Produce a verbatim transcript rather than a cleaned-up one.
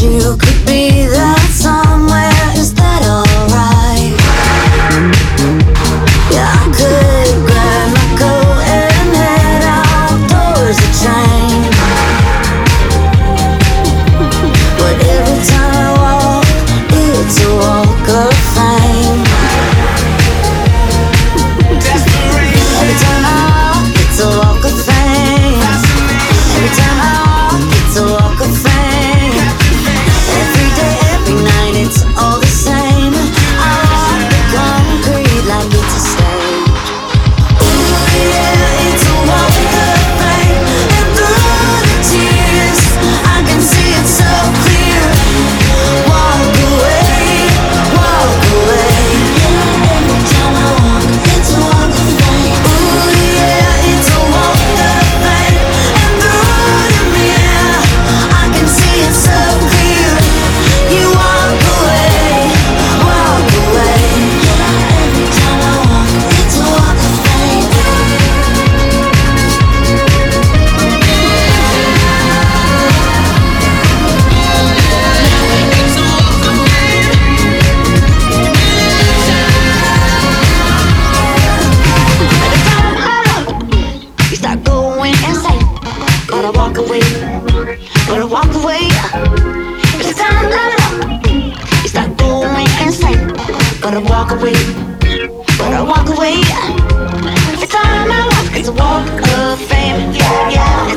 you could be there somewhere. Is that alright? Yeah, I could grab my coat and head outdoors to train. But every time I walk, it's a walk of fame. Every time I walk, it's a walk of fame. Every time I walk, it's a walk of fame. Every day, every night, it's all the same. I walk the concrete like it's a stage. Ooh yeah, it's a walk of fame. And through the tears, I can see it so clear. Walk away, walk away. Yeah, every time I walk, it's a walk of fame. Ooh yeah, it's a walk of fame. And through the mirror, I can see it so clear. You walk away, walk away. Yeah, every time I walk, it's a walk of fame. You start going insane. Gotta walk away, gotta walk away. Every time you start going insane. Gotta walk away, gotta walk away. Every time I walk, it's a walk of fame. Yeah, yeah.